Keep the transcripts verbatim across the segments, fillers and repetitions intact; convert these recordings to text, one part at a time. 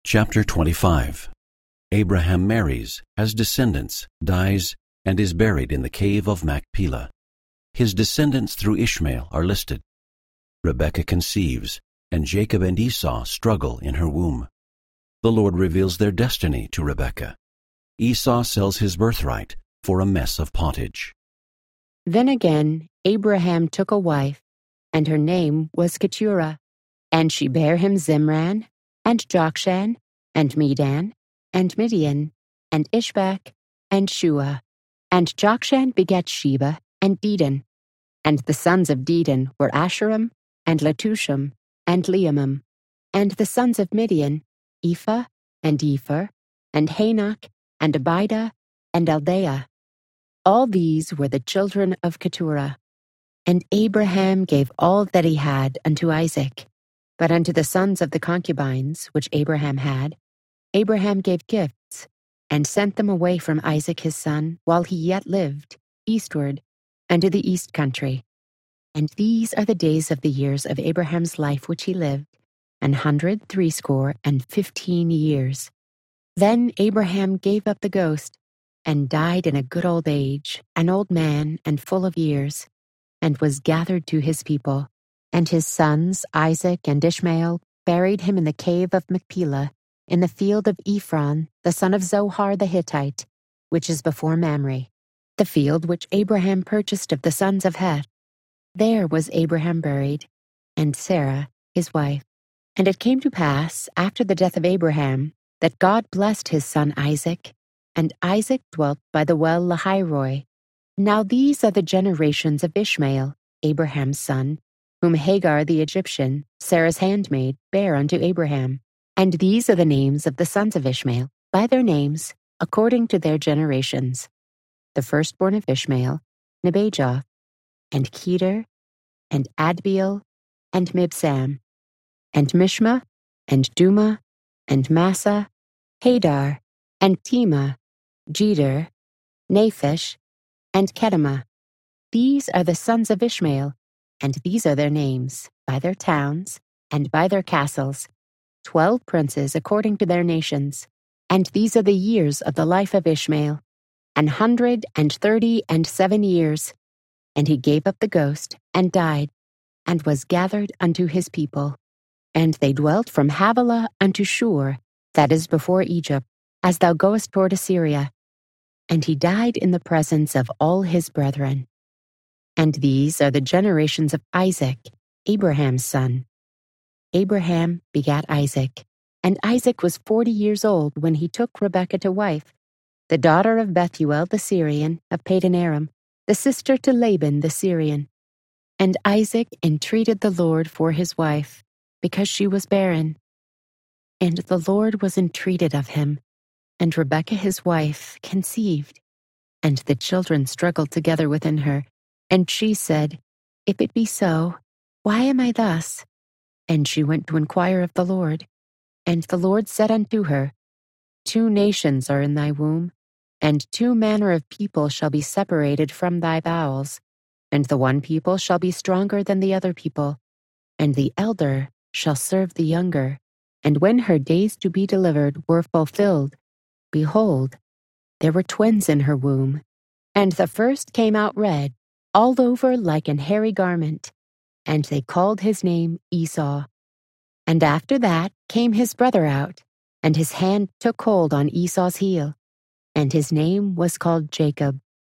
Chapter twenty-five. Abraham marries, has descendants, dies, and is buried in the cave of Machpelah. His descendants through Ishmael are listed. Rebekah conceives, and Jacob and Esau struggle in her womb. The Lord reveals their destiny to Rebekah. Esau sells his birthright for a mess of pottage. Then again Abraham took a wife, and her name was Keturah, and she bare him Zimran, and Jokshan, and Medan, and Midian, and Ishbak, and Shua. And Jokshan begat Sheba and Dedan. And the sons of Dedan were Asherim, and Letushim, and Leamim. And the sons of Midian, Ephah, and Epher, and Hanok, and Abidah, and Eldaah. All these were the children of Keturah. And Abraham gave all that he had unto Isaac. But unto the sons of the concubines which Abraham had, Abraham gave gifts, and sent them away from Isaac his son, while he yet lived, eastward, unto the east country. And these are the days of the years of Abraham's life which he lived, an hundred threescore and fifteen years. Then Abraham gave up the ghost, and died in a good old age, an old man and full of years, and was gathered to his people. And his sons, Isaac and Ishmael, buried him in the cave of Machpelah, in the field of Ephron, the son of Zohar the Hittite, which is before Mamre, the field which Abraham purchased of the sons of Heth. There was Abraham buried, and Sarah his wife. And it came to pass, after the death of Abraham, that God blessed his son Isaac, and Isaac dwelt by the well Lahairoi. Now these are the generations of Ishmael, Abraham's son, whom Hagar the Egyptian, Sarah's handmaid, bare unto Abraham. And these are the names of the sons of Ishmael, by their names, according to their generations. The firstborn of Ishmael, Nebajoth, and Kedar, and Adbeel, and Mibsam, and Mishma, and Duma, and Massa, Hadar, and Tema, Jeter, Naphish, and Kedemah. These are the sons of Ishmael, and these are their names, by their towns, and by their castles, twelve princes according to their nations. And these are the years of the life of Ishmael, an hundred and thirty and seven years. And he gave up the ghost, and died, and was gathered unto his people. And they dwelt from Havilah unto Shur, that is before Egypt, as thou goest toward Assyria. And he died in the presence of all his brethren. And these are the generations of Isaac, Abraham's son. Abraham begat Isaac, and Isaac was forty years old when he took Rebekah to wife, the daughter of Bethuel the Syrian of Padan Aram, the sister to Laban the Syrian. And Isaac entreated the Lord for his wife, because she was barren. And the Lord was entreated of him, and Rebekah his wife conceived, and the children struggled together within her. And she said, If it be so, why am I thus? And she went to inquire of the Lord. And the Lord said unto her, Two nations are in thy womb, and two manner of people shall be separated from thy bowels, and the one people shall be stronger than the other people, and the elder shall serve the younger. And when her days to be delivered were fulfilled, behold, there were twins in her womb. And the first came out red, all over like an hairy garment, and they called his name Esau. And after that came his brother out, and his hand took hold on Esau's heel, and his name was called Jacob.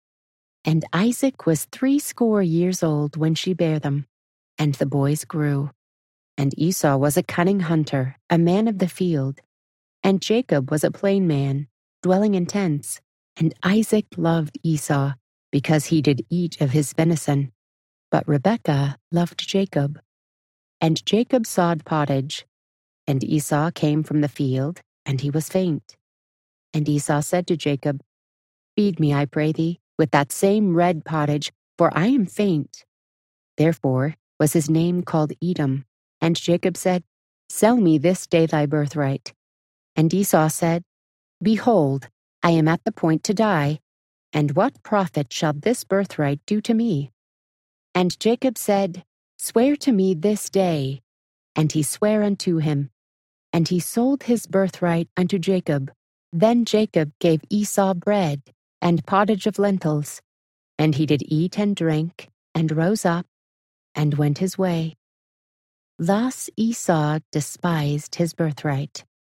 And Isaac was threescore years old when she bare them, and the boys grew. And Esau was a cunning hunter, a man of the field, and Jacob was a plain man, dwelling in tents. And Isaac loved Esau, because he did eat of his venison. But Rebekah loved Jacob. And Jacob sawed pottage, and Esau came from the field, and he was faint. And Esau said to Jacob, Feed me, I pray thee, with that same red pottage, for I am faint. Therefore was his name called Edom. And Jacob said, Sell me this day thy birthright. And Esau said, Behold, I am at the point to die, and what profit shall this birthright do to me? And Jacob said, Swear to me this day. And he sware unto him. and he sold his birthright unto Jacob. Then Jacob gave Esau bread and pottage of lentils, and he did eat and drink, and rose up, and went his way. Thus Esau despised his birthright.